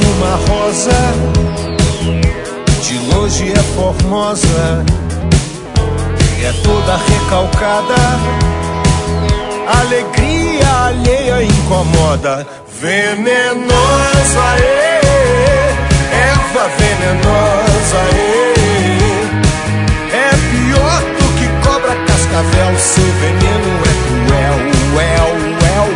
uma rosa, de longe é formosa, é toda recalcada, alegria alheia incomoda. Venenosa, erva venenosa, é pior do que cobra cascavel, seu veneno é cruel,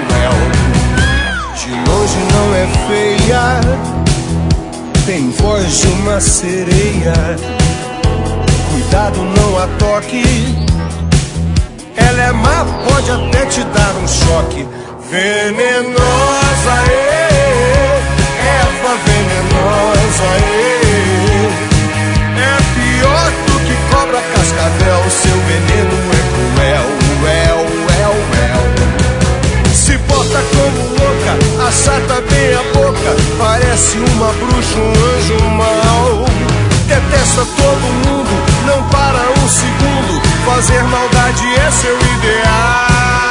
de longe não é feia, tem voz de uma sereia, cuidado não a toque, ela é má, pode até te dar um choque. Venenosa, erva venenosa, é pior do que cobra cascavel, seu veneno é cruel, se porta como louca, achata bem a boca, parece uma bruxa, um anjo mau, detesta todo mundo, não para um segundo, fazer maldade é seu ideal.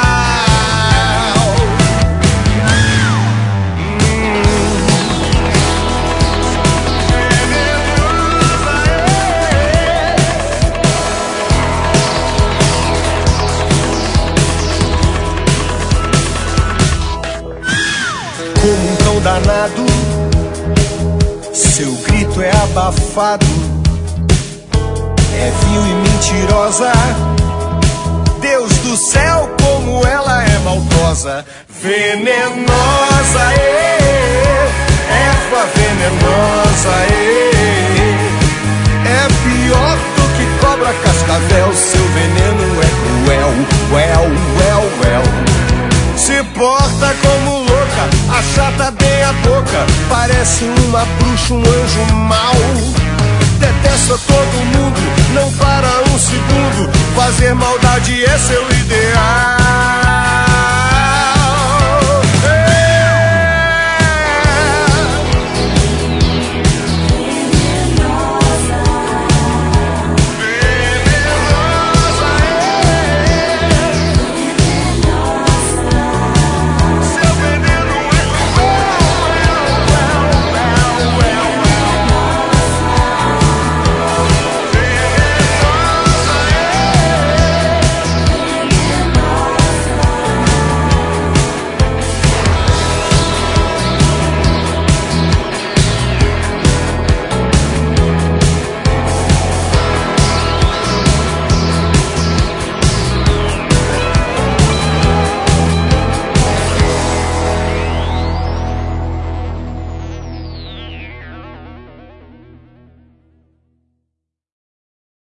Como um cão danado, seu grito é abafado, é vil e mentirosa, Deus do céu, como ela é maldosa. Venenosa, erva venenosa, é pior do que cobra cascavel, seu veneno é cruel, se porta como louca, achata bem a boca, parece uma bruxa, um anjo mau, detesta todo mundo, não para um segundo, fazer maldade é seu ideal.